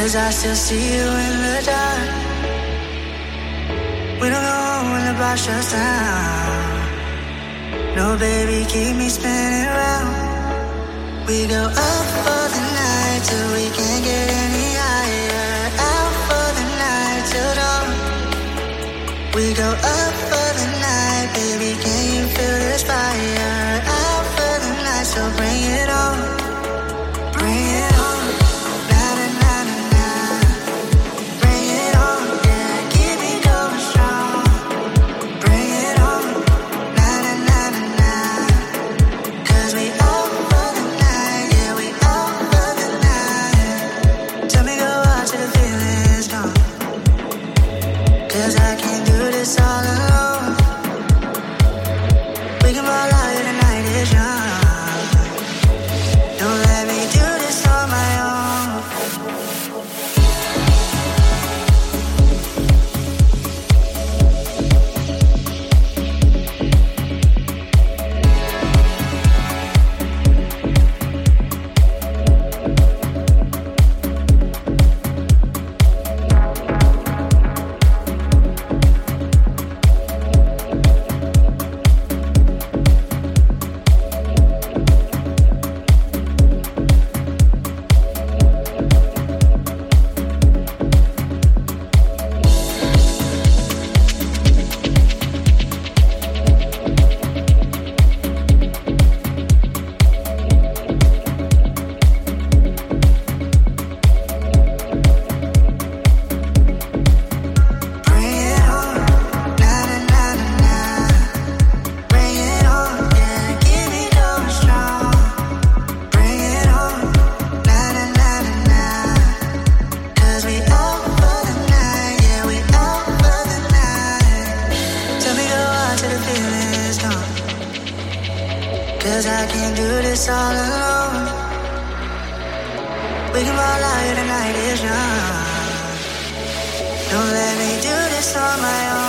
I still see you in the dark. We don't know when the bar shuts down. No, baby, keep me spinning round. We go up for the night till we can't get any higher. Out for the night till dawn. We go up for the night, baby, can you feel this fire? Out for the night, so bring it on. Bring it on. Cause I can't do this all alone. We can ball out here, the night is young. Don't let me do this on my own.